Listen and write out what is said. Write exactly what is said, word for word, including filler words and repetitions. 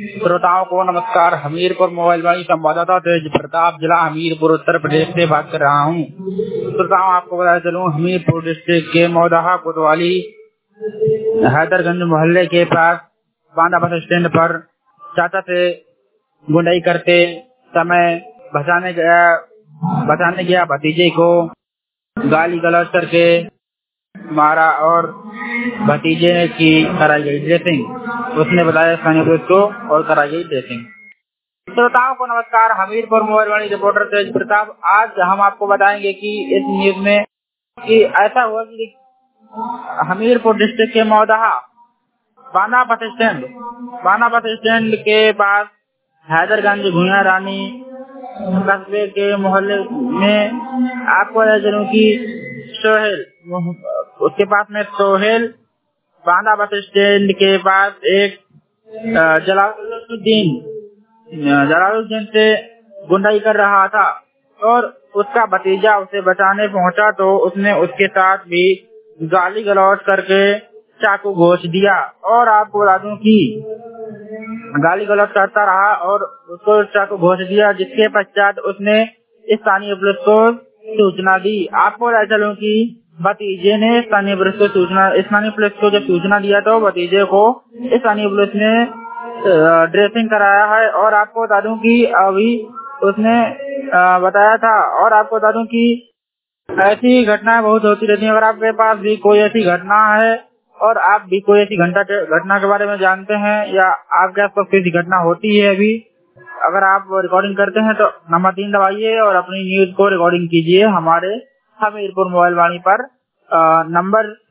श्रोताओं को नमस्कार। हमीरपुर मोबाइल वाणी संवाददाता तेज प्रताप, जिला हमीरपुर, उत्तर प्रदेश से बात कर रहा हूँ। श्रोताओं, आपको बताया चलूँ, हमीरपुर डिस्ट्रिक्ट के मौदाहा कोतवाली हैदरगंज मोहल्ले के पास बांदा बस स्टैंड पर चाचा से गुंडाई करते समय बचाने गया बचाने गया भतीजे को गाली गलौज करके मारा और भतीजे की कराई गई ड्रेसिंग। उसने बताया स्थानीय पुलिस को और कराई गई ड्रेसिंग। श्रोताओं को नमस्कार। Hamirpur mobile Vani reporter Tej Pratap. आज हम आपको बताएंगे कि इस न्यूज में कि ऐसा हुआ कि हमीरपुर डिस्ट्रिक्ट के Maudaha Banda bus stand Banda bus stand के पास हैदरगंज भुइयां रानी कस्बे के मोहल्ले में आपको जरूर की सोहेल उसके पास में सोहेल बांदा बस स्टैंड के पास एक जलालुद्दीन जलालुद्दीन से गुंडाई कर रहा था और उसका भतीजा उसे बचाने पहुंचा तो उसने उसके साथ भी गाली गलौज करके चाकू घोंच दिया। और आपको बता दूं कि गाली गलौज करता रहा और उसको चाकू घोंच दिया, जिसके पश्चात उसने स्थानीय पुलिस को सूचना दी। आपको बता चलूं कि भतीजे ने स्थानीय पुलिस को सूचना स्थानीय पुलिस को जब सूचना दिया तो भतीजे को स्थानीय पुलिस ने ड्रेसिंग कराया है। और आपको बता दूं कि अभी उसने बताया था। और आपको बता दूं कि ऐसी घटनाएं बहुत होती रहती हैं। अगर आपके पास भी कोई ऐसी घटना है और आप भी कोई ऐसी घंटा घटना के बारे में जानते हैं या आपके आसपास कोई घटना होती है, अभी अगर आप रिकॉर्डिंग करते हैं तो नंबर तीन दबाइए और अपनी न्यूज को रिकॉर्डिंग कीजिए हमारे हमीरपुर मोबाइल वाणी पर। नंबर